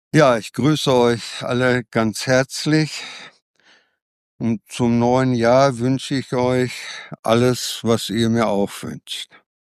Ja, ich grüße euch alle ganz herzlich und zum neuen Jahr wünsche ich euch alles, was ihr mir auch wünscht.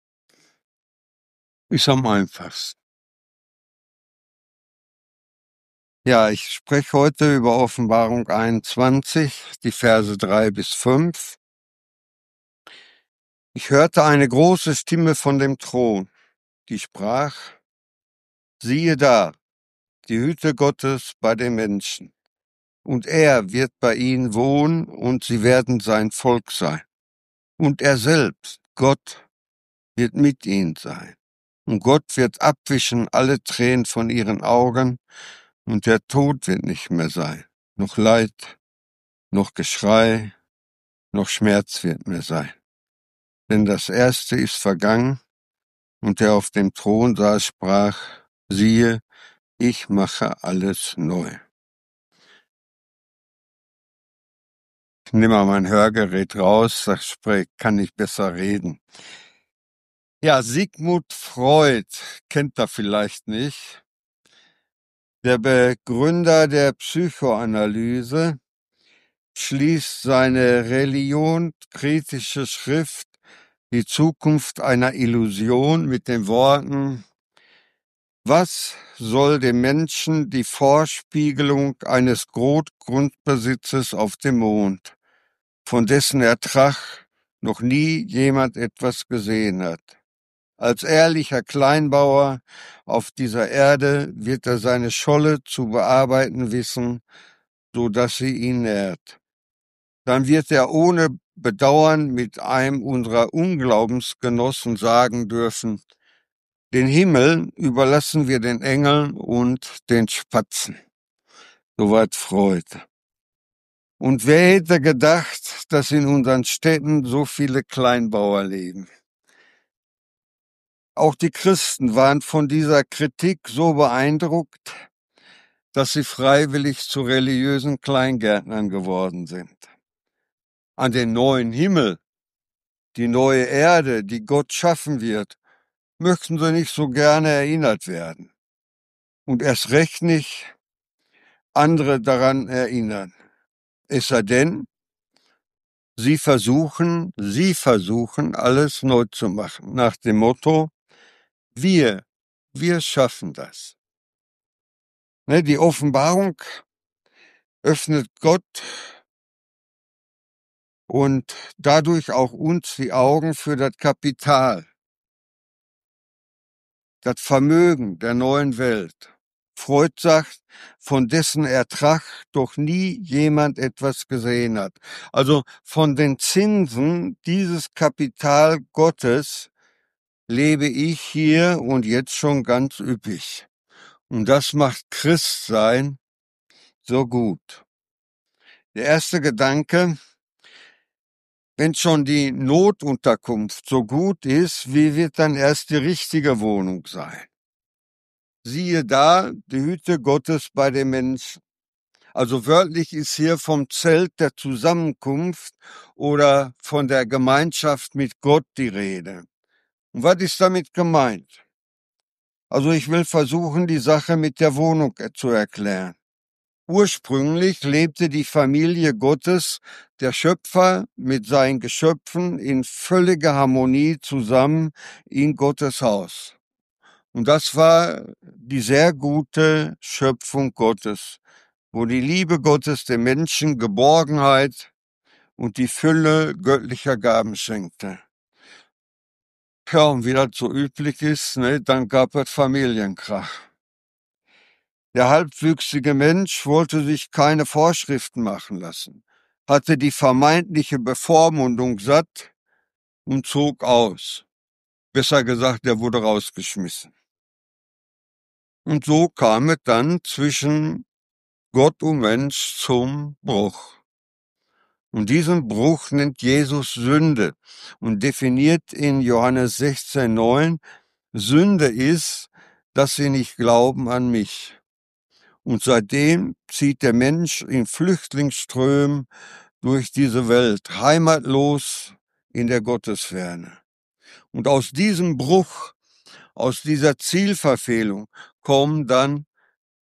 Ist am einfachsten. Ja, ich spreche heute über Offenbarung 21, die Verse 3 bis 5. Ich hörte eine große Stimme von dem Thron, die sprach: Siehe da, die Hütte Gottes bei den Menschen. Und er wird bei ihnen wohnen und sie werden sein Volk sein. Und er selbst, Gott, wird mit ihnen sein. Und Gott wird abwischen alle Tränen von ihren Augen, und der Tod wird nicht mehr sein. Noch Leid, noch Geschrei, noch Schmerz wird mehr sein. Denn das Erste ist vergangen, und der auf dem Thron saß, sprach: Siehe, ich mache alles neu. Ich nehme mal mein Hörgerät raus, kann ich besser reden. Ja, Sigmund Freud kennt er vielleicht nicht. Der Begründer der Psychoanalyse schließt seine religionskritische Schrift Die Zukunft einer Illusion mit den Worten: Was soll dem Menschen die Vorspiegelung eines Großgrundbesitzes auf dem Mond, von dessen Ertrag noch nie jemand etwas gesehen hat? Als ehrlicher Kleinbauer auf dieser Erde wird er seine Scholle zu bearbeiten wissen, so dass sie ihn nährt. Dann wird er ohne Bedauern mit einem unserer Unglaubensgenossen sagen dürfen: Den Himmel überlassen wir den Engeln und den Spatzen. Soweit Freud. Und wer hätte gedacht, dass in unseren Städten so viele Kleinbauer leben? Auch die Christen waren von dieser Kritik so beeindruckt, dass sie freiwillig zu religiösen Kleingärtnern geworden sind. An den neuen Himmel, die neue Erde, die Gott schaffen wird, möchten sie nicht so gerne erinnert werden. Und erst recht nicht andere daran erinnern. Es sei denn, sie versuchen, alles neu zu machen, nach dem Motto: wir schaffen das. Die Offenbarung öffnet Gott und dadurch auch uns die Augen für das Kapital, das Vermögen der neuen Welt. Freud sagt, von dessen Ertrag doch nie jemand etwas gesehen hat. Also von den Zinsen dieses Kapital Gottes lebe ich hier und jetzt schon ganz üppig. Und das macht Christsein so gut. Der erste Gedanke: Wenn schon die Notunterkunft so gut ist, wie wird dann erst die richtige Wohnung sein? Siehe da, die Hütte Gottes bei den Menschen. Also wörtlich ist hier vom Zelt der Zusammenkunft oder von der Gemeinschaft mit Gott die Rede. Und was ist damit gemeint? Also ich will versuchen, die Sache mit der Wohnung zu erklären. Ursprünglich lebte die Familie Gottes, der Schöpfer, mit seinen Geschöpfen in völliger Harmonie zusammen in Gottes Haus. Und das war die sehr gute Schöpfung Gottes, wo die Liebe Gottes dem Menschen Geborgenheit und die Fülle göttlicher Gaben schenkte. Ja, und wie das so üblich ist, dann gab es Familienkrach. Der halbwüchsige Mensch wollte sich keine Vorschriften machen lassen, hatte die vermeintliche Bevormundung satt und zog aus. Besser gesagt, er wurde rausgeschmissen. Und so kam es dann zwischen Gott und Mensch zum Bruch. Und diesen Bruch nennt Jesus Sünde und definiert in Johannes 16,9: Sünde ist, dass sie nicht glauben an mich. Und seitdem zieht der Mensch in Flüchtlingsströmen durch diese Welt, heimatlos in der Gottesferne. Und aus diesem Bruch, aus dieser Zielverfehlung kommen dann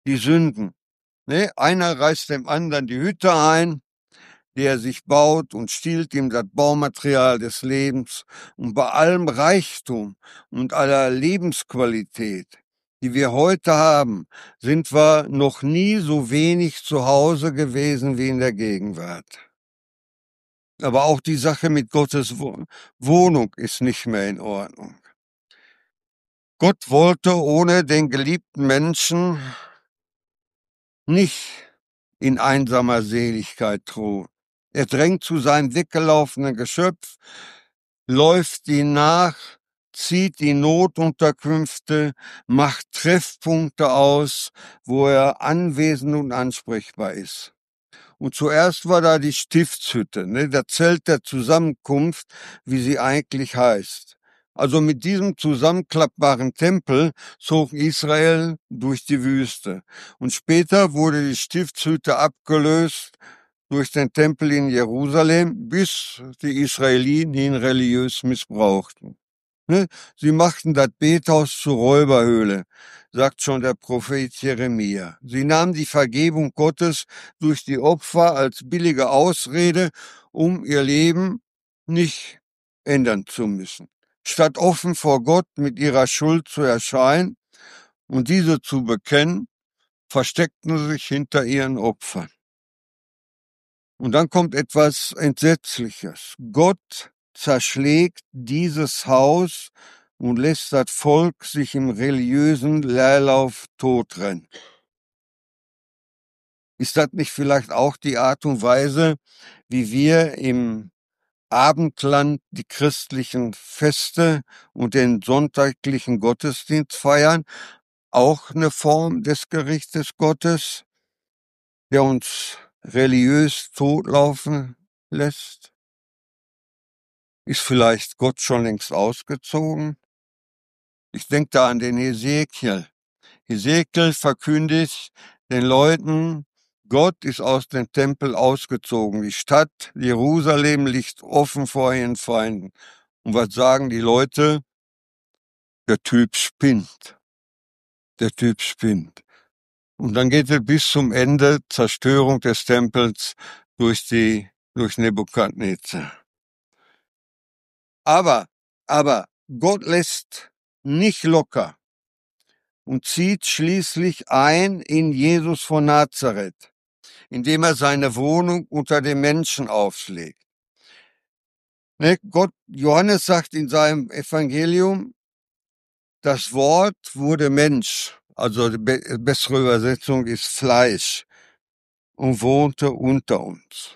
die Sünden. Ne? Einer reißt dem anderen die Hütte ein, der sich baut und stiehlt ihm das Baumaterial des Lebens. Und bei allem Reichtum und aller Lebensqualität, die wir heute haben, sind wir noch nie so wenig zu Hause gewesen wie in der Gegenwart. Aber auch die Sache mit Gottes Wohnung ist nicht mehr in Ordnung. Gott wollte ohne den geliebten Menschen nicht in einsamer Seligkeit ruhen. Er drängt zu seinem weggelaufenen Geschöpf, läuft ihn nach, zieht die Notunterkünfte, macht Treffpunkte aus, wo er anwesend und ansprechbar ist. Und zuerst war da die Stiftshütte, ne, das Zelt der Zusammenkunft, wie sie eigentlich heißt. Also mit diesem zusammenklappbaren Tempel zog Israel durch die Wüste. Und später wurde die Stiftshütte abgelöst durch den Tempel in Jerusalem, bis die Israeliten ihn religiös missbrauchten. Ne? Sie machten das Bethaus zur Räuberhöhle, sagt schon der Prophet Jeremia. Sie nahmen die Vergebung Gottes durch die Opfer als billige Ausrede, um ihr Leben nicht ändern zu müssen. Statt offen vor Gott mit ihrer Schuld zu erscheinen und diese zu bekennen, versteckten sie sich hinter ihren Opfern. Und dann kommt etwas Entsetzliches. Gott zerschlägt dieses Haus und lässt das Volk sich im religiösen Leerlauf totrennen. Ist das nicht vielleicht auch die Art und Weise, wie wir im Abendland die christlichen Feste und den sonntaglichen Gottesdienst feiern? Auch eine Form des Gerichtes Gottes, der uns religiös totlaufen lässt? Ist vielleicht Gott schon längst ausgezogen? Ich denke da an den Hesekiel. Hesekiel verkündigt den Leuten, Gott ist aus dem Tempel ausgezogen. Die Stadt Jerusalem liegt offen vor ihren Feinden. Und was sagen die Leute? Der Typ spinnt. Der Typ spinnt. Und dann geht es bis zum Ende, Zerstörung des Tempels durch Nebukadnezar. Aber Gott lässt nicht locker und zieht schließlich ein in Jesus von Nazareth, indem er seine Wohnung unter den Menschen aufschlägt. Ne, Johannes sagt in seinem Evangelium, das Wort wurde Mensch, also die bessere Übersetzung ist Fleisch, und wohnte unter uns.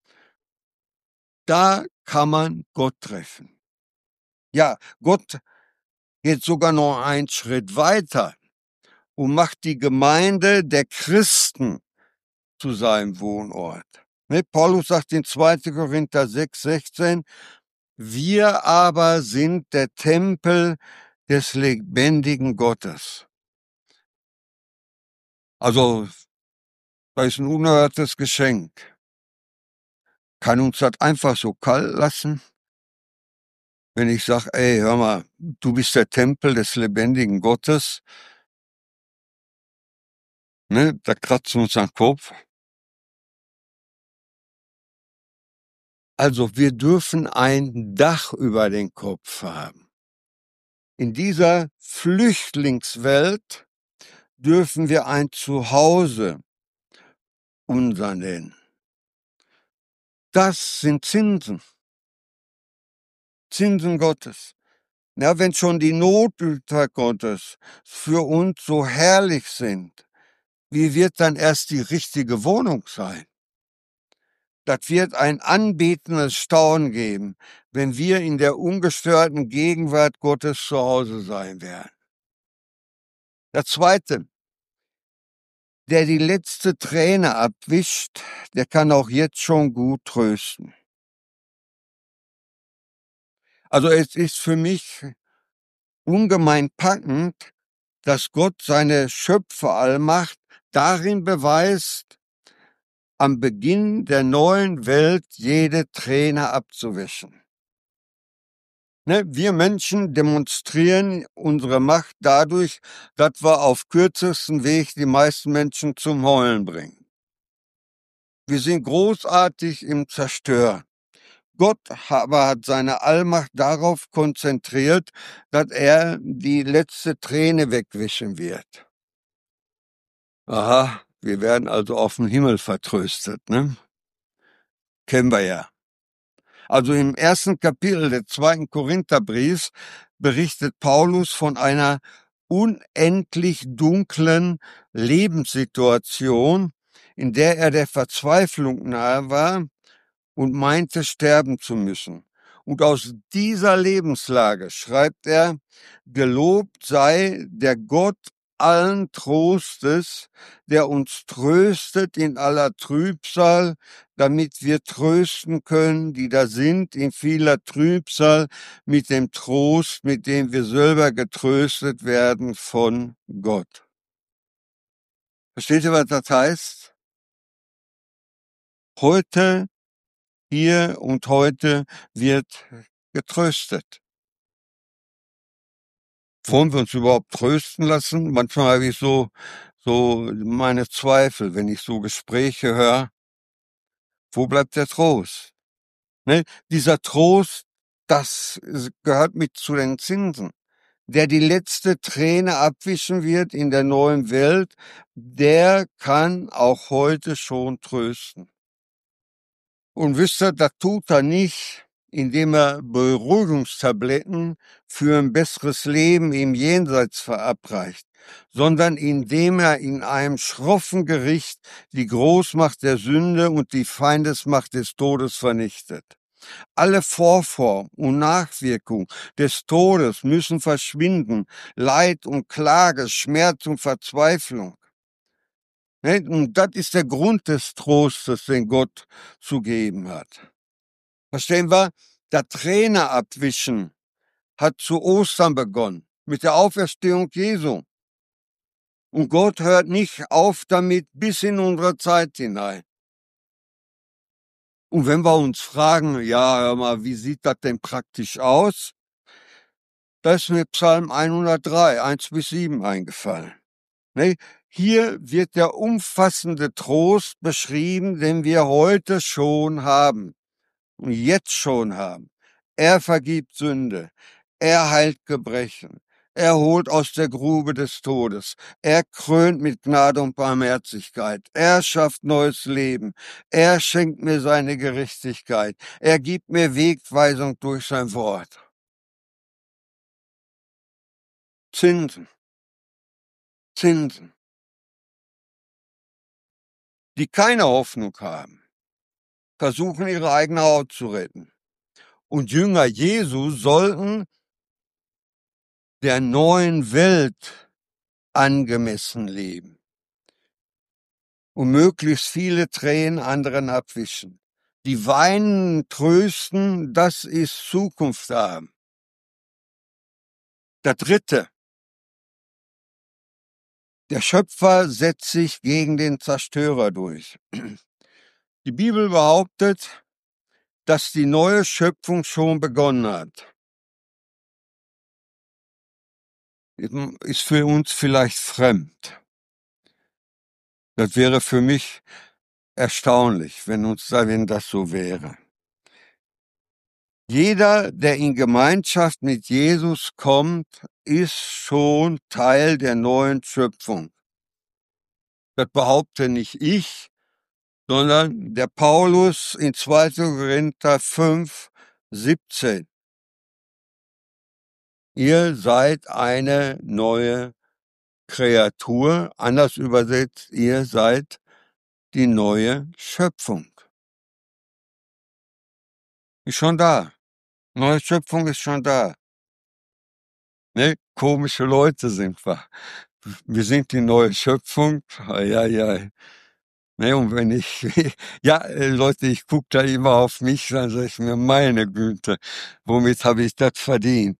Da kann man Gott treffen. Ja, Gott geht sogar noch einen Schritt weiter und macht die Gemeinde der Christen zu seinem Wohnort. Ne, Paulus sagt in 2. Korinther 6,16, wir aber sind der Tempel des lebendigen Gottes. Also, das ist ein unerhörtes Geschenk. Kann uns das einfach so kalt lassen? Wenn ich sage, ey, hör mal, du bist der Tempel des lebendigen Gottes, ne, da kratzen wir uns am Kopf. Also wir dürfen ein Dach über den Kopf haben. In dieser Flüchtlingswelt dürfen wir ein Zuhause unser nennen. Das sind Zinsen Gottes. Ja, wenn schon die Notgüter Gottes für uns so herrlich sind, wie wird dann erst die richtige Wohnung sein? Das wird ein anbetendes Staunen geben, wenn wir in der ungestörten Gegenwart Gottes zu Hause sein werden. Der Zweite, der die letzte Träne abwischt, der kann auch jetzt schon gut trösten. Also es ist für mich ungemein packend, dass Gott seine Schöpferallmacht darin beweist, am Beginn der neuen Welt jede Träne abzuwischen. Ne? Wir Menschen demonstrieren unsere Macht dadurch, dass wir auf kürzesten Weg die meisten Menschen zum Heulen bringen. Wir sind großartig im Zerstören. Gott aber hat seine Allmacht darauf konzentriert, dass er die letzte Träne wegwischen wird. Aha, wir werden also auf den Himmel vertröstet, ne? Kennen wir ja. Also im ersten Kapitel des 2. Korintherbriefs berichtet Paulus von einer unendlich dunklen Lebenssituation, in der er der Verzweiflung nahe war und meinte, sterben zu müssen. Und aus dieser Lebenslage schreibt er, gelobt sei der Gott allen Trostes, der uns tröstet in aller Trübsal, damit wir trösten können, die da sind in vieler Trübsal, mit dem Trost, mit dem wir selber getröstet werden von Gott. Versteht ihr, was das heißt? Heute, hier und heute wird getröstet. Wollen wir uns überhaupt trösten lassen? Manchmal habe ich so meine Zweifel, wenn ich so Gespräche höre. Wo bleibt der Trost? Ne? Dieser Trost, das gehört mit zu den Zinsen. Der die letzte Träne abwischen wird in der neuen Welt, der kann auch heute schon trösten. Und wisst ihr, das tut er nicht, indem er Beruhigungstabletten für ein besseres Leben im Jenseits verabreicht, sondern indem er in einem schroffen Gericht die Großmacht der Sünde und die Feindesmacht des Todes vernichtet. Alle Vorform und Nachwirkung des Todes müssen verschwinden, Leid und Klage, Schmerz und Verzweiflung. Und das ist der Grund des Trostes, den Gott zu geben hat. Verstehen wir? Das Träne abwischen hat zu Ostern begonnen, mit der Auferstehung Jesu. Und Gott hört nicht auf damit bis in unsere Zeit hinein. Und wenn wir uns fragen, ja, hör mal, wie sieht das denn praktisch aus? Da ist mir Psalm 103, 1-7 eingefallen. Ne? Hier wird der umfassende Trost beschrieben, den wir heute schon haben und jetzt schon haben. Er vergibt Sünde, er heilt Gebrechen, er holt aus der Grube des Todes, er krönt mit Gnade und Barmherzigkeit, er schafft neues Leben, er schenkt mir seine Gerechtigkeit, er gibt mir Wegweisung durch sein Wort. Zinsen, Zinsen, die keine Hoffnung haben, versuchen ihre eigene Haut zu retten. Und Jünger Jesu sollten der neuen Welt angemessen leben und möglichst viele Tränen anderen abwischen. Die weinen, trösten, das ist Zukunft haben. Das Dritte. Der Schöpfer setzt sich gegen den Zerstörer durch. Die Bibel behauptet, dass die neue Schöpfung schon begonnen hat. Ist für uns vielleicht fremd. Das wäre für mich erstaunlich, wenn das so wäre. Jeder, der in Gemeinschaft mit Jesus kommt, ist schon Teil der neuen Schöpfung. Das behaupte nicht ich, sondern der Paulus in 2. Korinther 5:17. Ihr seid eine neue Kreatur, anders übersetzt, ihr seid die neue Schöpfung. Ist schon da. Neue Schöpfung ist schon da. Ne? Komische Leute sind wir. Wir sind die neue Schöpfung. Ja, ja. Ne, und wenn ich, ja, Leute, ich gucke da immer auf mich, dann sage ich mir, meine Güte, womit habe ich das verdient?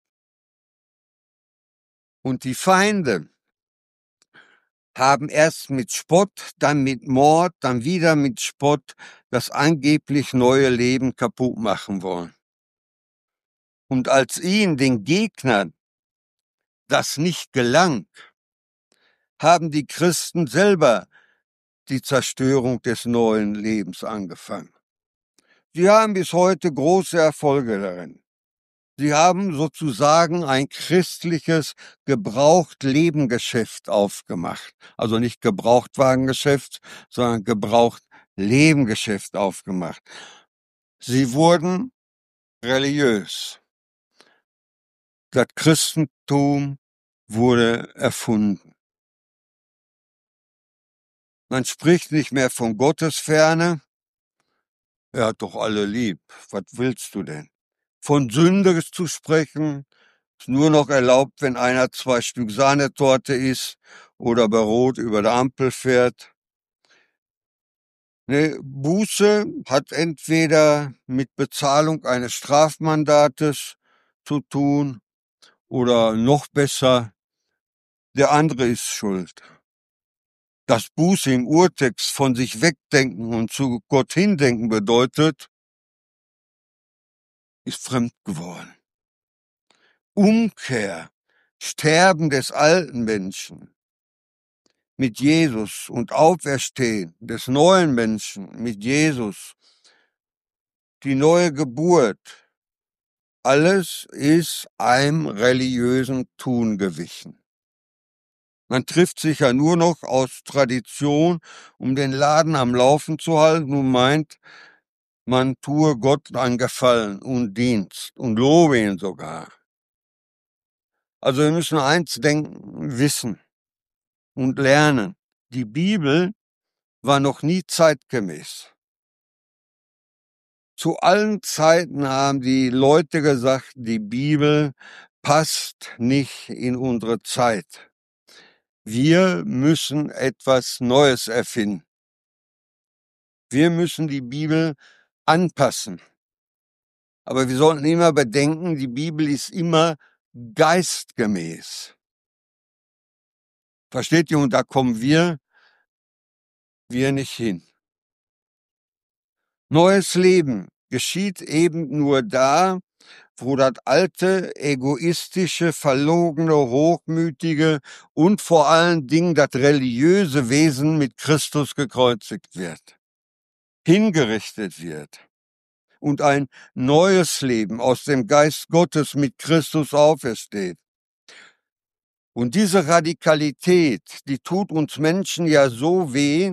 Und die Feinde haben erst mit Spott, dann mit Mord, dann wieder mit Spott das angeblich neue Leben kaputt machen wollen. Und als ihnen, den Gegnern, das nicht gelang, haben die Christen selber die Zerstörung des neuen Lebens angefangen. Sie haben bis heute große Erfolge darin. Sie haben sozusagen ein christliches Gebraucht-Leben-Geschäft aufgemacht. Also nicht Gebrauchtwagengeschäft, sondern Gebraucht-Leben-Geschäft aufgemacht. Sie wurden religiös. Das Christentum wurde erfunden. Man spricht nicht mehr von Gottesferne. Er hat doch alle lieb. Was willst du denn? Von Sünde zu sprechen, ist nur noch erlaubt, wenn einer 2 Stück Sahnetorte isst oder bei Rot über der Ampel fährt. Ne, Buße hat entweder mit Bezahlung eines Strafmandates zu tun oder noch besser, der andere ist schuld. Das Buße im Urtext von sich wegdenken und zu Gott hindenken bedeutet, ist fremd geworden. Umkehr, Sterben des alten Menschen mit Jesus und Auferstehen des neuen Menschen mit Jesus, die neue Geburt, alles ist einem religiösen Tun gewichen. Man trifft sich ja nur noch aus Tradition, um den Laden am Laufen zu halten und meint, man tue Gott einen Gefallen und Dienst und lobe ihn sogar. Also wir müssen eins denken, wissen und lernen. Die Bibel war noch nie zeitgemäß. Zu allen Zeiten haben die Leute gesagt, die Bibel passt nicht in unsere Zeit. Wir müssen etwas Neues erfinden. Wir müssen die Bibel anpassen. Aber wir sollten immer bedenken, die Bibel ist immer geistgemäß. Versteht ihr? Und da kommen wir nicht hin. Neues Leben geschieht eben nur da, wo das alte, egoistische, verlogene, hochmütige und vor allen Dingen das religiöse Wesen mit Christus gekreuzigt wird, hingerichtet wird und ein neues Leben aus dem Geist Gottes mit Christus aufersteht. Und diese Radikalität, die tut uns Menschen ja so weh,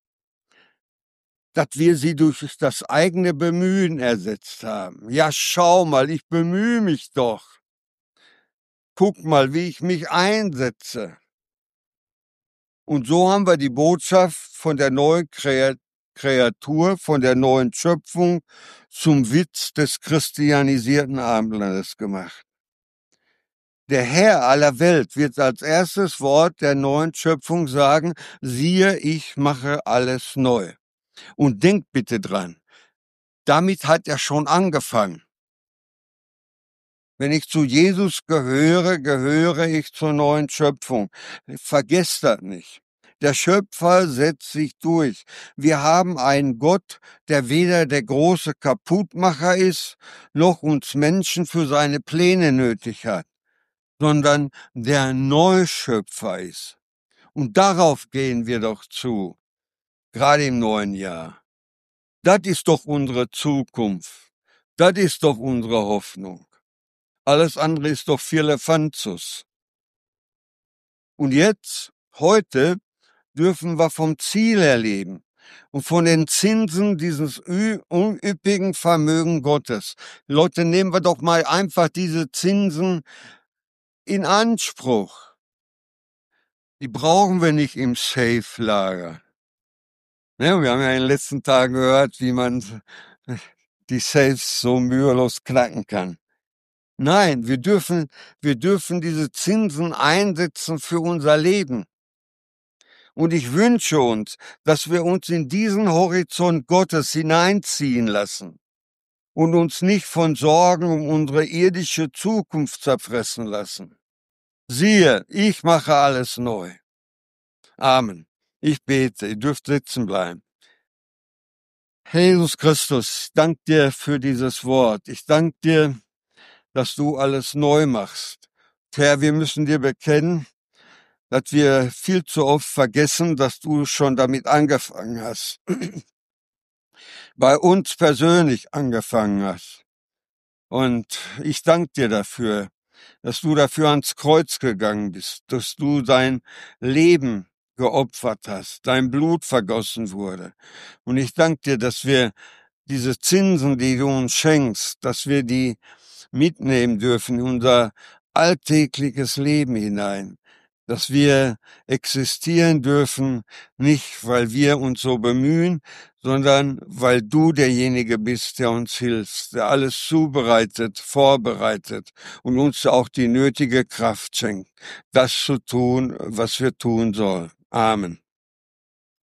dass wir sie durch das eigene Bemühen ersetzt haben. Ja, schau mal, ich bemühe mich doch. Guck mal, wie ich mich einsetze. Und so haben wir die Botschaft von der neuen Kreatur, von der neuen Schöpfung zum Witz des christianisierten Abendlandes gemacht. Der Herr aller Welt wird als erstes Wort der neuen Schöpfung sagen, siehe, ich mache alles neu. Und denkt bitte dran, damit hat er schon angefangen. Wenn ich zu Jesus gehöre, gehöre ich zur neuen Schöpfung. Vergesst das nicht. Der Schöpfer setzt sich durch. Wir haben einen Gott, der weder der große Kaputtmacher ist, noch uns Menschen für seine Pläne nötig hat, sondern der Neuschöpfer ist. Und darauf gehen wir doch zu, gerade im neuen Jahr. Das ist doch unsere Zukunft. Das ist doch unsere Hoffnung. Alles andere ist doch Firlefanzus. Und jetzt, heute, dürfen wir vom Ziel erleben und von den Zinsen dieses unüppigen Vermögen Gottes. Leute, nehmen wir doch mal einfach diese Zinsen in Anspruch. Die brauchen wir nicht im Safe-Lager. Ne, wir haben ja in den letzten Tagen gehört, wie man die Safes so mühelos knacken kann. Nein, wir dürfen diese Zinsen einsetzen für unser Leben. Und ich wünsche uns, dass wir uns in diesen Horizont Gottes hineinziehen lassen und uns nicht von Sorgen um unsere irdische Zukunft zerfressen lassen. Siehe, ich mache alles neu. Amen. Ich bete, ihr dürft sitzen bleiben. Herr Jesus Christus, ich danke dir für dieses Wort. Ich danke dir, dass du alles neu machst. Herr, wir müssen dir bekennen, dass wir viel zu oft vergessen, dass du schon damit angefangen hast. Bei uns persönlich angefangen hast. Und ich danke dir dafür, dass du dafür ans Kreuz gegangen bist, dass du dein Leben geopfert hast, dein Blut vergossen wurde. Und ich danke dir, dass wir diese Zinsen, die du uns schenkst, dass wir die mitnehmen dürfen in unser alltägliches Leben hinein, dass wir existieren dürfen, nicht weil wir uns so bemühen, sondern weil du derjenige bist, der uns hilft, der alles zubereitet, vorbereitet und uns auch die nötige Kraft schenkt, das zu tun, was wir tun sollen. Amen.